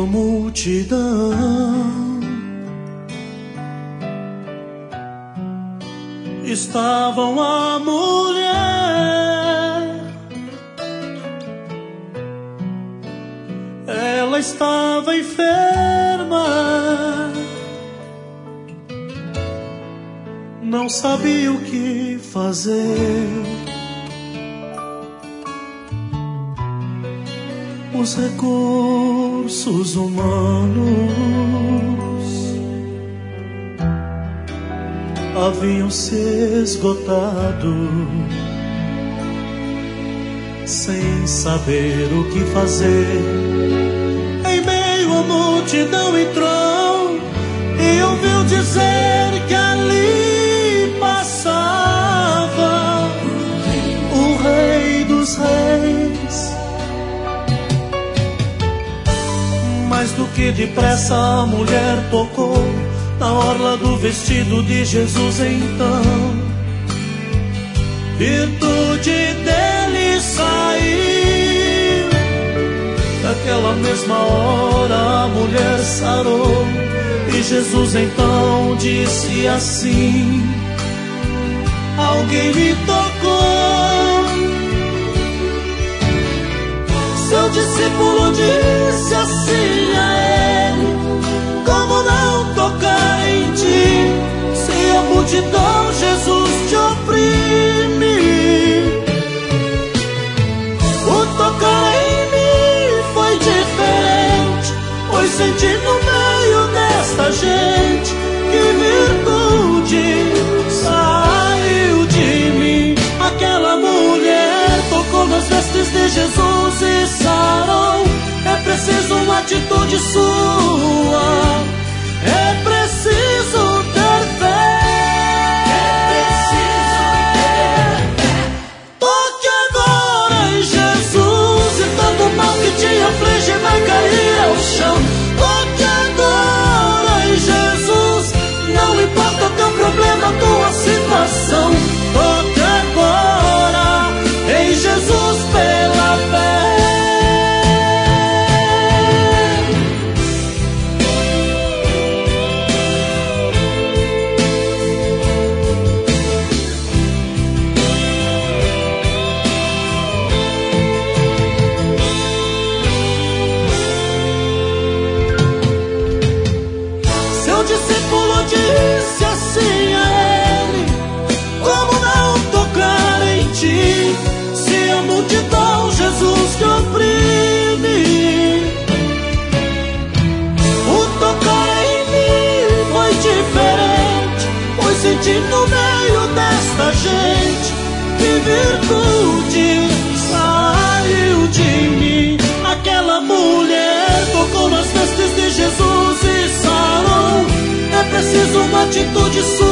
a multidão estavam a mulher, ela estava enferma, não sabia o que fazer. Os recursos humanos haviam se esgotado. Sem saber o que fazer, em meio à multidão entrou e ouviu dizer que ali passava o Rei dos Reis. Mais do que depressa a mulher tocou na orla do vestido de Jesus. Então virtude dele saiu. Naquela mesma hora a mulher sarou. E Jesus então disse assim: alguém me tocou. Seu discípulo disse assim a ele: como não tocar em ti, se a multidão, Jesus, te oprime? O tocar em mim foi diferente, pois senti no meio desta gente que virtude saiu de mim. Aquela mulher tocou nas vestes de Jesus e sarou. É preciso uma atitude sua, é preciso ter fé. É preciso ter fé. Toque agora em Jesus e todo mal que te aflige vai cair ao chão. Toque agora em Jesus, não importa teu problema, tua situação. Toque agora em Jesus pela fé. Discípulo disse assim a ele: como não tocar em ti, se a multidão, Jesus, te oprime? O tocar em mim foi diferente, pois senti no meio desta gente que virtude saiu de mim. Aquela mulher tocou nas vestes de Jesus e sarou. É preciso uma atitude sua,